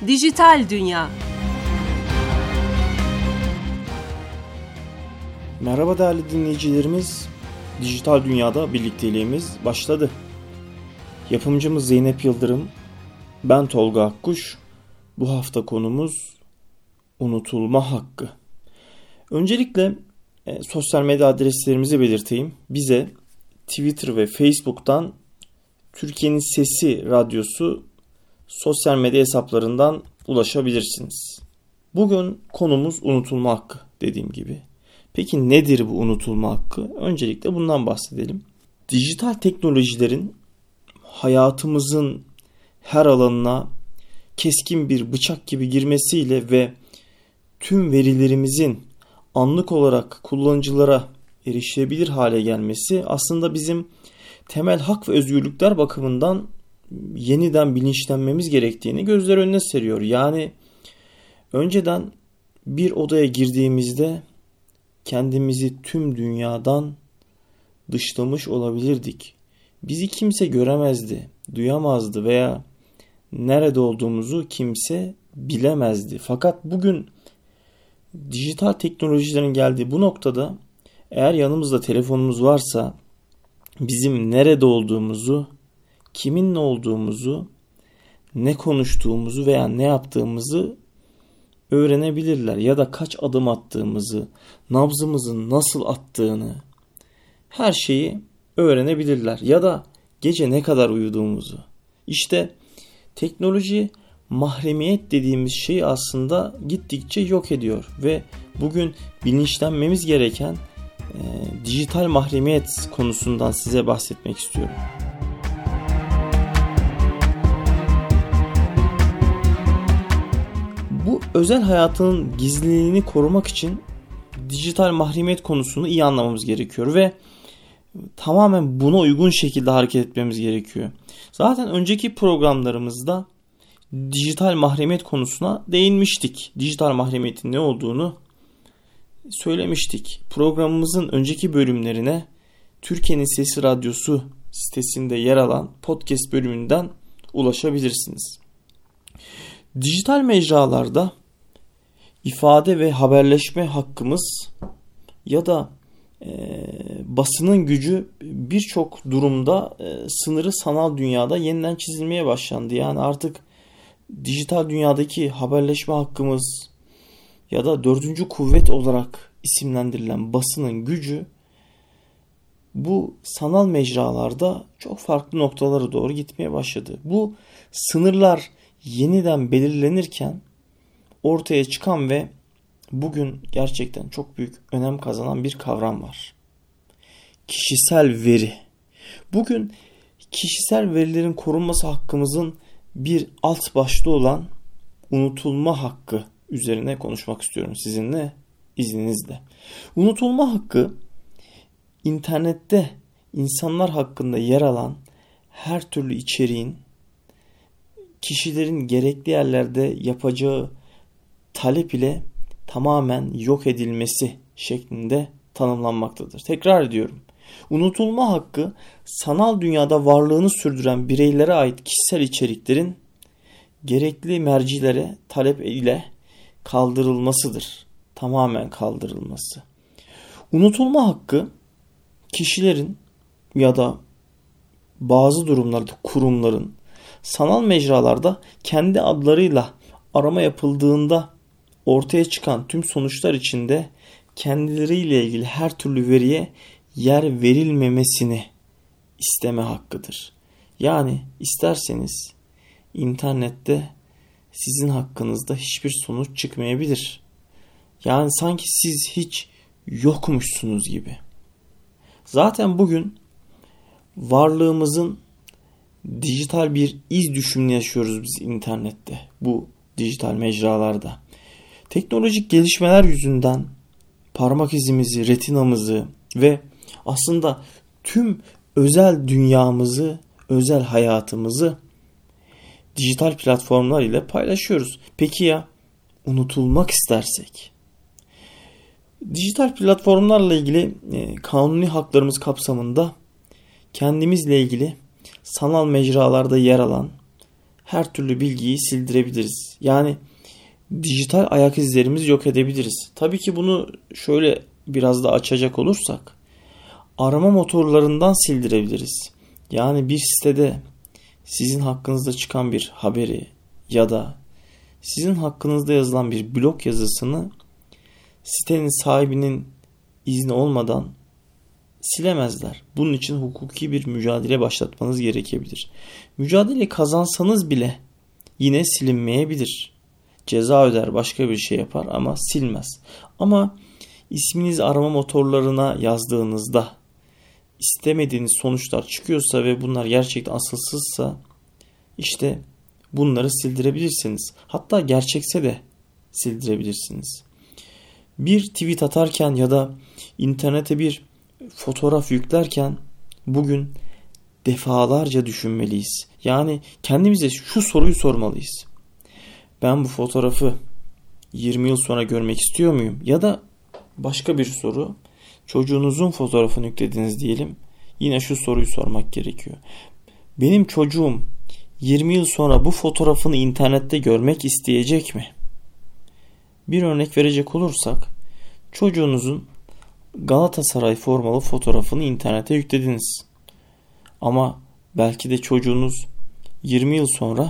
Dijital Dünya. Merhaba değerli dinleyicilerimiz. Dijital Dünya'da birlikteliğimiz başladı. Yapımcımız Zeynep Yıldırım, ben Tolga Akkuş. Bu hafta konumuz unutulma hakkı. Öncelikle sosyal medya adreslerimizi belirteyim. Bize Twitter ve Facebook'tan Türkiye'nin Sesi Radyosu sosyal medya hesaplarından ulaşabilirsiniz. Bugün konumuz unutulma hakkı dediğim gibi. Peki nedir bu unutulma hakkı? Öncelikle bundan bahsedelim. Dijital teknolojilerin hayatımızın her alanına keskin bir bıçak gibi girmesiyle ve tüm verilerimizin anlık olarak kullanıcılara erişilebilir hale gelmesi aslında bizim temel hak ve özgürlükler bakımından yeniden bilinçlenmemiz gerektiğini gözler önüne seriyor. Yani önceden bir odaya girdiğimizde kendimizi tüm dünyadan dışlamış olabilirdik. Bizi kimse göremezdi, duyamazdı veya nerede olduğumuzu kimse bilemezdi. Fakat bugün dijital teknolojilerin geldiği bu noktada eğer yanımızda telefonumuz varsa bizim nerede olduğumuzu, kiminle olduğumuzu, ne konuştuğumuzu veya ne yaptığımızı öğrenebilirler. Ya da kaç adım attığımızı, nabzımızın nasıl attığını, her şeyi öğrenebilirler. Ya da gece ne kadar uyuduğumuzu. İşte teknoloji mahremiyet dediğimiz şeyi aslında gittikçe yok ediyor. Ve bugün bilinçlenmemiz gereken dijital mahremiyet konusundan size bahsetmek istiyorum. Bu özel hayatının gizliliğini korumak için dijital mahremiyet konusunu iyi anlamamız gerekiyor ve tamamen buna uygun şekilde hareket etmemiz gerekiyor. Zaten önceki programlarımızda dijital mahremiyet konusuna değinmiştik. Dijital mahremiyetin ne olduğunu söylemiştik. Programımızın önceki bölümlerine Türkiye'nin Sesi Radyosu sitesinde yer alan podcast bölümünden ulaşabilirsiniz. Dijital mecralarda ifade ve haberleşme hakkımız ya da basının gücü birçok durumda sınırı sanal dünyada yeniden çizilmeye başlandı. Yani artık dijital dünyadaki haberleşme hakkımız ya da dördüncü kuvvet olarak isimlendirilen basının gücü bu sanal mecralarda çok farklı noktalara doğru gitmeye başladı. Bu sınırlar yeniden belirlenirken ortaya çıkan ve bugün gerçekten çok büyük önem kazanan bir kavram var. Kişisel veri. Bugün kişisel verilerin korunması hakkımızın bir alt başlığı olan unutulma hakkı üzerine konuşmak istiyorum sizinle, izninizle. Unutulma hakkı internette insanlar hakkında yer alan her türlü içeriğin kişilerin gerekli yerlerde yapacağı talep ile tamamen yok edilmesi şeklinde tanımlanmaktadır. Tekrar ediyorum. Unutulma hakkı sanal dünyada varlığını sürdüren bireylere ait kişisel içeriklerin gerekli mercilere talep ile kaldırılmasıdır. Tamamen kaldırılması. Unutulma hakkı kişilerin ya da bazı durumlarda kurumların sanal mecralarda kendi adlarıyla arama yapıldığında ortaya çıkan tüm sonuçlar içinde kendileriyle ilgili her türlü veriye yer verilmemesini isteme hakkıdır. Yani isterseniz internette sizin hakkınızda hiçbir sonuç çıkmayabilir. Yani sanki siz hiç yokmuşsunuz gibi. Zaten bugün varlığımızın dijital bir iz düşümünü yaşıyoruz biz internette, bu dijital mecralarda. Teknolojik gelişmeler yüzünden parmak izimizi, retinamızı ve aslında tüm özel dünyamızı, özel hayatımızı dijital platformlar ile paylaşıyoruz. Peki ya unutulmak istersek? Dijital platformlarla ilgili kanuni haklarımız kapsamında kendimizle ilgili sanal mecralarda yer alan her türlü bilgiyi sildirebiliriz. Yani dijital ayak izlerimizi yok edebiliriz. Tabii ki bunu şöyle biraz da açacak olursak arama motorlarından sildirebiliriz. Yani bir sitede sizin hakkınızda çıkan bir haberi ya da sizin hakkınızda yazılan bir blog yazısını sitenin sahibinin izni olmadan silemezler. Bunun için hukuki bir mücadele başlatmanız gerekebilir. Mücadele kazansanız bile yine silinmeyebilir. Ceza öder, başka bir şey yapar ama silmez. Ama isminizi arama motorlarına yazdığınızda istemediğiniz sonuçlar çıkıyorsa ve bunlar gerçekten asılsızsa işte bunları sildirebilirsiniz. Hatta gerçekse de sildirebilirsiniz. Bir tweet atarken ya da internete bir fotoğraf yüklerken bugün defalarca düşünmeliyiz. Yani kendimize şu soruyu sormalıyız. Ben bu fotoğrafı 20 yıl sonra görmek istiyor muyum? Ya da başka bir soru. Çocuğunuzun fotoğrafını yüklediniz diyelim. Yine şu soruyu sormak gerekiyor. Benim çocuğum 20 yıl sonra bu fotoğrafını internette görmek isteyecek mi? Bir örnek verecek olursak, çocuğunuzun Galatasaray formalı fotoğrafını internete yüklediniz. Ama belki de çocuğunuz 20 yıl sonra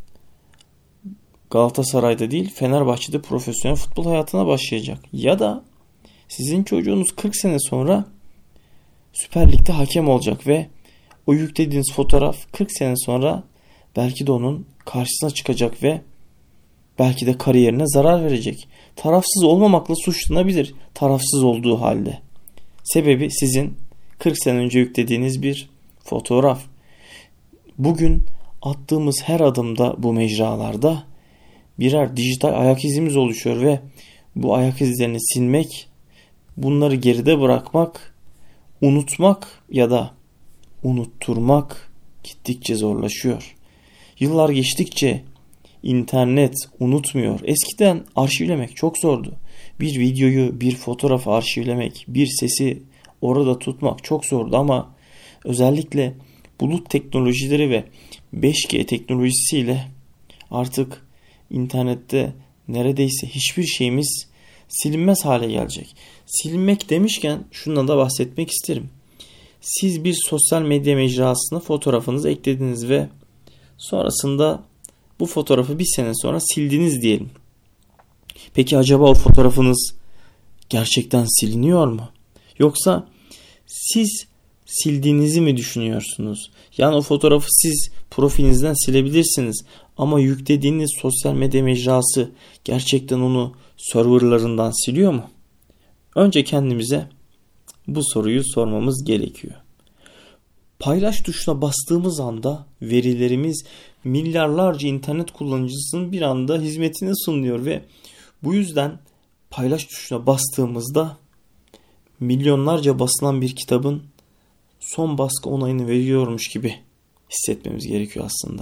Galatasaray'da değil Fenerbahçe'de profesyonel futbol hayatına başlayacak. Ya da sizin çocuğunuz 40 sene sonra Süper Lig'de hakem olacak ve o yüklediğiniz fotoğraf 40 sene sonra belki de onun karşısına çıkacak ve belki de kariyerine zarar verecek. Tarafsız olmamakla suçlanabilir tarafsız olduğu halde. Sebebi sizin 40 sene önce yüklediğiniz bir fotoğraf. Bugün attığımız her adımda bu mecralarda birer dijital ayak izimiz oluşuyor ve bu ayak izlerini silmek, bunları geride bırakmak, unutmak ya da unutturmak gittikçe zorlaşıyor. Yıllar geçtikçe internet unutmuyor. Eskiden arşivlemek çok zordu. Bir videoyu, bir fotoğrafı arşivlemek, bir sesi orada tutmak çok zordu ama özellikle bulut teknolojileri ve 5G teknolojisiyle artık internette neredeyse hiçbir şeyimiz silinmez hale gelecek. Silinmek demişken şundan da bahsetmek isterim. Siz bir sosyal medya mecrasına fotoğrafınızı eklediniz ve sonrasında bu fotoğrafı bir sene sonra sildiniz diyelim. Peki acaba o fotoğrafınız gerçekten siliniyor mu? Yoksa siz sildiğinizi mi düşünüyorsunuz? Yani o fotoğrafı siz profilinizden silebilirsiniz ama yüklediğiniz sosyal medya mecrası gerçekten onu serverlarından siliyor mu? Önce kendimize bu soruyu sormamız gerekiyor. Paylaş tuşuna bastığımız anda verilerimiz milyarlarca internet kullanıcısının bir anda hizmetine sunuluyor ve bu yüzden paylaş tuşuna bastığımızda milyonlarca basılan bir kitabın son baskı onayını veriyormuş gibi hissetmemiz gerekiyor aslında.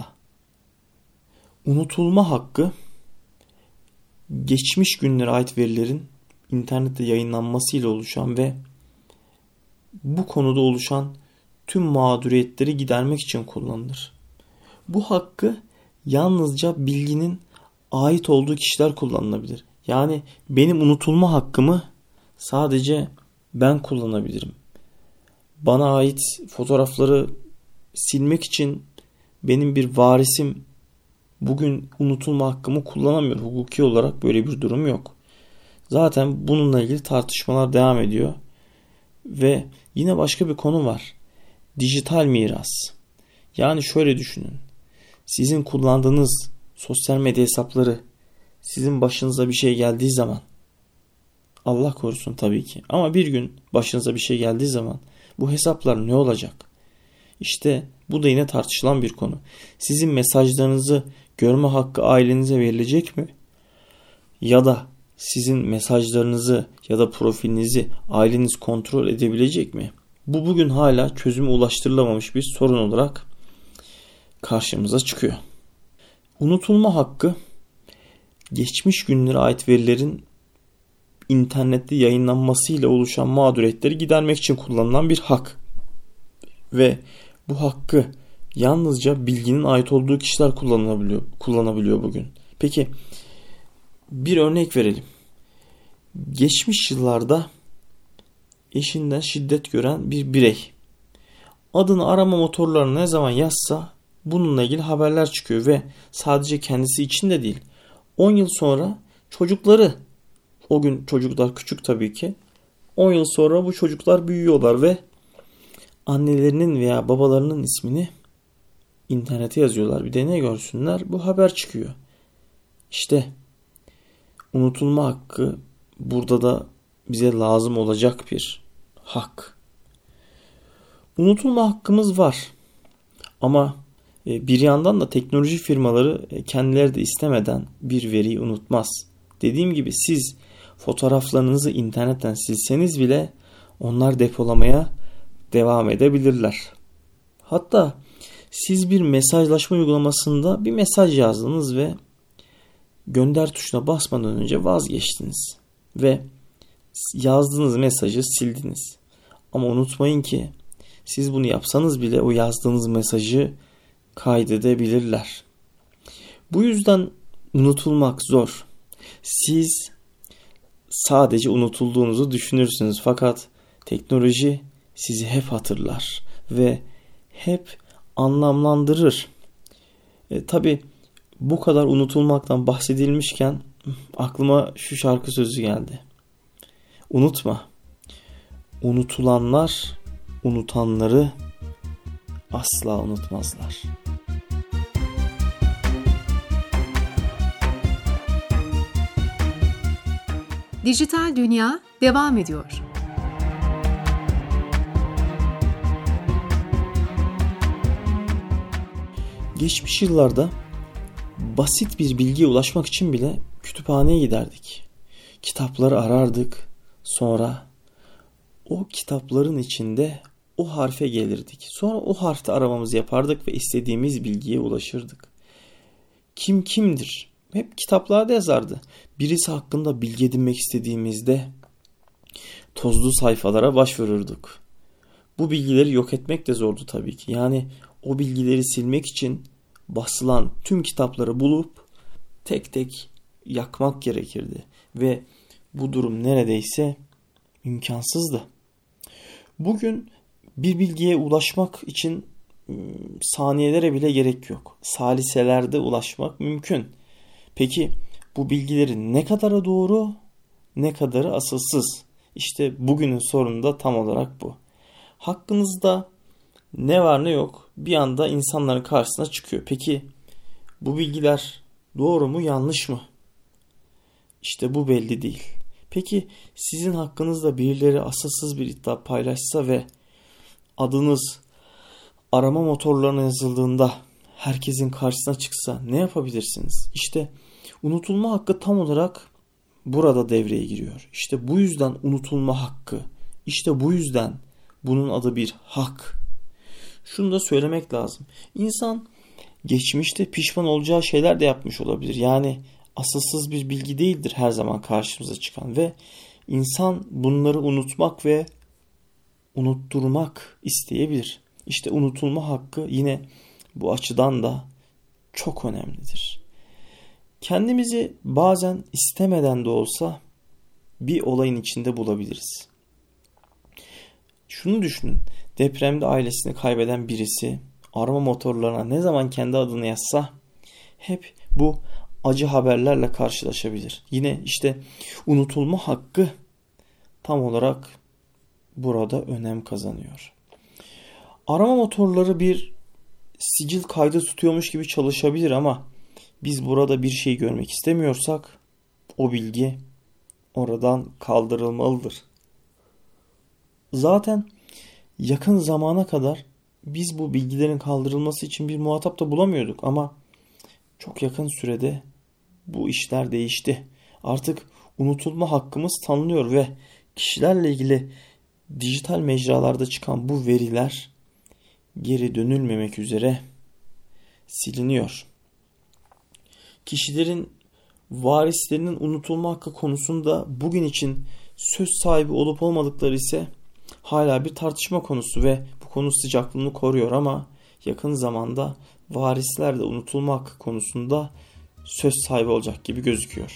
Unutulma hakkı geçmiş günlere ait verilerin internette yayınlanmasıyla oluşan ve bu konuda oluşan tüm mağduriyetleri gidermek için kullanılır. Bu hakkı yalnızca bilginin ait olduğu kişiler kullanılabilir. Yani benim unutulma hakkımı sadece ben kullanabilirim. Bana ait fotoğrafları silmek için benim bir varisim bugün unutulma hakkımı kullanamıyor. Hukuki olarak böyle bir durum yok. Zaten bununla ilgili tartışmalar devam ediyor. Ve yine başka bir konu var. Dijital miras. Yani şöyle düşünün. Sizin kullandığınız sosyal medya hesapları sizin başınıza bir şey geldiği zaman, Allah korusun tabii ki, ama bir gün başınıza bir şey geldiği zaman bu hesaplar ne olacak? İşte bu da yine tartışılan bir konu. Sizin mesajlarınızı görme hakkı ailenize verilecek mi? Ya da sizin mesajlarınızı ya da profilinizi aileniz kontrol edebilecek mi? Bu bugün hala çözüme ulaştırılamamış bir sorun olarak karşımıza çıkıyor. Unutulma hakkı geçmiş günlere ait verilerin internette yayınlanmasıyla oluşan mağduriyetleri gidermek için kullanılan bir hak. Ve bu hakkı yalnızca bilginin ait olduğu kişiler kullanabiliyor bugün. Peki bir örnek verelim. Geçmiş yıllarda eşinden şiddet gören bir birey adını arama motorlarına ne zaman yazsa bununla ilgili haberler çıkıyor ve sadece kendisi için de değil. 10 yıl sonra çocukları, o gün çocuklar küçük tabii ki, 10 yıl sonra bu çocuklar büyüyorlar ve annelerinin veya babalarının ismini internete yazıyorlar. Bir de ne görsünler? Bu haber çıkıyor. İşte unutulma hakkı burada da bize lazım olacak bir hak. Unutulma hakkımız var. Ama bir yandan da teknoloji firmaları kendileri de istemeden bir veriyi unutmaz. Dediğim gibi siz fotoğraflarınızı internetten silseniz bile onlar depolamaya devam edebilirler. Hatta siz bir mesajlaşma uygulamasında bir mesaj yazdınız ve gönder tuşuna basmadan önce vazgeçtiniz ve yazdığınız mesajı sildiniz. Ama unutmayın ki siz bunu yapsanız bile o yazdığınız mesajı kaydedebilirler. Bu yüzden unutulmak zor. Siz sadece unutulduğunuzu düşünürsünüz fakat teknoloji sizi hep hatırlar ve hep anlamlandırır. Tabii bu kadar unutulmaktan bahsedilmişken aklıma şu şarkı sözü geldi. Unutma, unutulanlar unutanları asla unutmazlar. Dijital Dünya devam ediyor. Geçmiş yıllarda basit bir bilgiye ulaşmak için bile kütüphaneye giderdik. Kitapları arardık. Sonra o kitapların içinde o harfe gelirdik. Sonra o harfte aramamızı yapardık ve istediğimiz bilgiye ulaşırdık. Kim kimdir? Hep kitaplarda yazardı. Birisi hakkında bilgi edinmek istediğimizde tozlu sayfalara başvururduk. Bu bilgileri yok etmek de zordu tabii ki. Yani o bilgileri silmek için basılan tüm kitapları bulup tek tek yakmak gerekirdi. Ve bu durum neredeyse imkansızdı. Bugün bir bilgiye ulaşmak için saniyelere bile gerek yok. Saliselerde ulaşmak mümkün. Peki bu bilgilerin ne kadarı doğru, ne kadarı asılsız? İşte bugünün sorunu da tam olarak bu. Hakkınızda ne var ne yok bir anda insanların karşısına çıkıyor. Peki bu bilgiler doğru mu, yanlış mı? İşte bu belli değil. Peki sizin hakkınızda birileri asılsız bir iddia paylaşsa ve adınız arama motorlarına yazıldığında herkesin karşısına çıksa ne yapabilirsiniz? İşte unutulma hakkı tam olarak burada devreye giriyor. İşte bu yüzden unutulma hakkı. İşte bu yüzden bunun adı bir hak. Şunu da söylemek lazım. İnsan geçmişte pişman olacağı şeyler de yapmış olabilir. Yani asılsız bir bilgi değildir her zaman karşımıza çıkan ve insan bunları unutmak ve unutturmak isteyebilir. İşte unutulma hakkı yine bu açıdan da çok önemlidir. Kendimizi bazen istemeden de olsa bir olayın içinde bulabiliriz. Şunu düşünün. Depremde ailesini kaybeden birisi arama motorlarına ne zaman kendi adını yazsa hep bu acı haberlerle karşılaşabilir. Yine işte unutulma hakkı tam olarak burada önem kazanıyor. Arama motorları bir sicil kaydı tutuyormuş gibi çalışabilir ama biz burada bir şey görmek istemiyorsak o bilgi oradan kaldırılmalıdır. Zaten yakın zamana kadar biz bu bilgilerin kaldırılması için bir muhatap da bulamıyorduk ama çok yakın sürede bu işler değişti. Artık unutulma hakkımız tanınıyor ve kişilerle ilgili dijital mecralarda çıkan bu veriler geri dönülmemek üzere siliniyor. Kişilerin varislerinin unutulma hakkı konusunda bugün için söz sahibi olup olmadıkları ise hala bir tartışma konusu ve bu konu sıcaklığını koruyor ama yakın zamanda varisler de unutulma hakkı konusunda söz sahibi olacak gibi gözüküyor.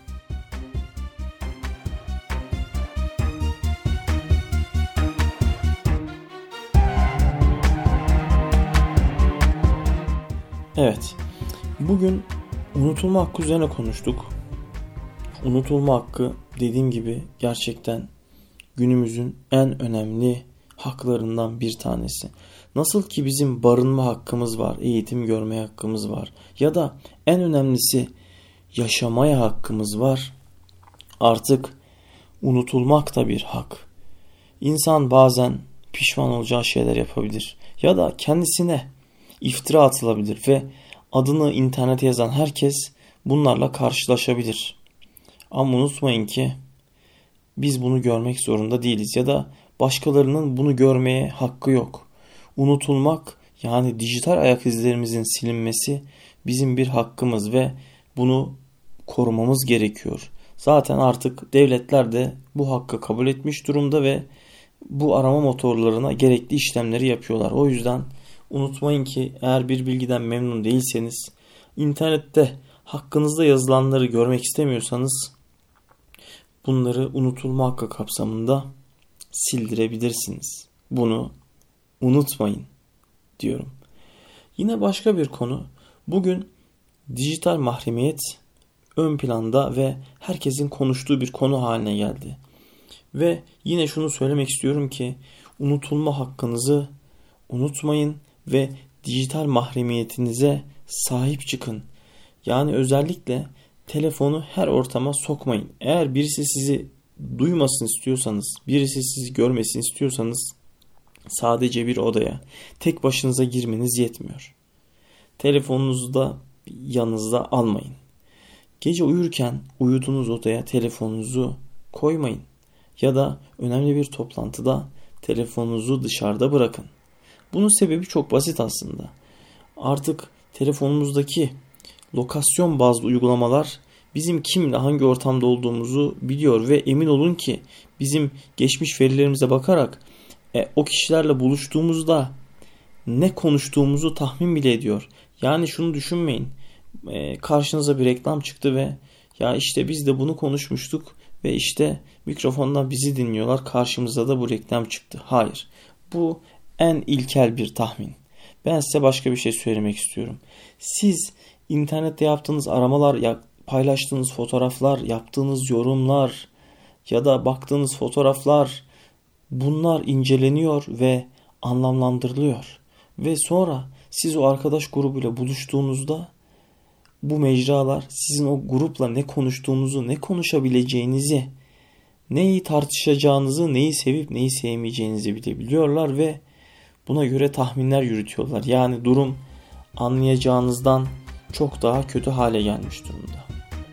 Evet, bugün unutulma hakkı üzerine konuştuk. Unutulma hakkı dediğim gibi gerçekten günümüzün en önemli haklarından bir tanesi. Nasıl ki bizim barınma hakkımız var, eğitim görmeye hakkımız var ya da en önemlisi yaşamaya hakkımız var. Artık unutulmak da bir hak. İnsan bazen pişman olacağı şeyler yapabilir ya da kendisine iftira atılabilir ve adını internete yazan herkes bunlarla karşılaşabilir. Ama unutmayın ki biz bunu görmek zorunda değiliz ya da başkalarının bunu görmeye hakkı yok. Unutulmak, yani dijital ayak izlerimizin silinmesi bizim bir hakkımız ve bunu korumamız gerekiyor. Zaten artık devletler de bu hakkı kabul etmiş durumda ve bu arama motorlarına gerekli işlemleri yapıyorlar. O yüzden unutmayın ki eğer bir bilgiden memnun değilseniz, internette hakkınızda yazılanları görmek istemiyorsanız bunları unutulma hakkı kapsamında sildirebilirsiniz. Bunu unutmayın diyorum. Yine başka bir konu. Bugün dijital mahremiyet ön planda ve herkesin konuştuğu bir konu haline geldi. Ve yine şunu söylemek istiyorum ki unutulma hakkınızı unutmayın ve dijital mahremiyetinize sahip çıkın. Yani özellikle telefonu her ortama sokmayın. Eğer birisi sizi duymasın istiyorsanız, birisi sizi görmesin istiyorsanız sadece bir odaya tek başınıza girmeniz yetmiyor. Telefonunuzu da yanınızda almayın. Gece uyurken uyuduğunuz odaya telefonunuzu koymayın. Ya da önemli bir toplantıda telefonunuzu dışarıda bırakın. Bunun sebebi çok basit aslında. Artık telefonumuzdaki lokasyon bazlı uygulamalar bizim kimle hangi ortamda olduğumuzu biliyor ve emin olun ki bizim geçmiş verilerimize bakarak o kişilerle buluştuğumuzda ne konuştuğumuzu tahmin bile ediyor. Yani şunu düşünmeyin. Karşınıza bir reklam çıktı ve ya işte biz de bunu konuşmuştuk ve işte mikrofondan bizi dinliyorlar. Karşımıza da bu reklam çıktı. Hayır. Bu en ilkel bir tahmin. Ben size başka bir şey söylemek istiyorum. Siz internette yaptığınız aramalar, paylaştığınız fotoğraflar, yaptığınız yorumlar ya da baktığınız fotoğraflar, bunlar inceleniyor ve anlamlandırılıyor. Ve sonra siz o arkadaş grubuyla buluştuğunuzda bu mecralar sizin o grupla ne konuştuğunuzu, ne konuşabileceğinizi, neyi tartışacağınızı, neyi sevip neyi sevmeyeceğinizi bilebiliyorlar ve buna göre tahminler yürütüyorlar. Yani durum anlayacağınızdan çok daha kötü hale gelmiş durumda.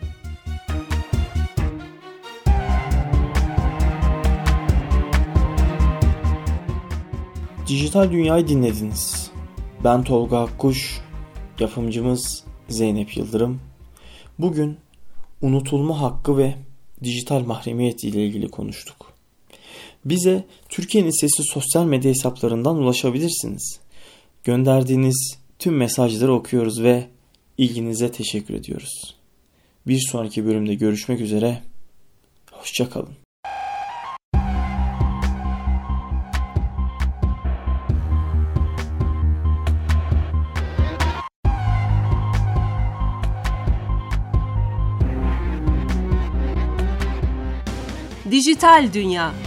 Dijital Dünya'yı dinlediniz. Ben Tolga Akkuş, yapımcımız Zeynep Yıldırım. Bugün unutulma hakkı ve dijital mahremiyet ile ilgili konuştuk. Bize Türkiye'nin Sesi sosyal medya hesaplarından ulaşabilirsiniz. Gönderdiğiniz tüm mesajları okuyoruz ve ilginize teşekkür ediyoruz. Bir sonraki bölümde görüşmek üzere. Hoşça kalın. Dijital Dünya.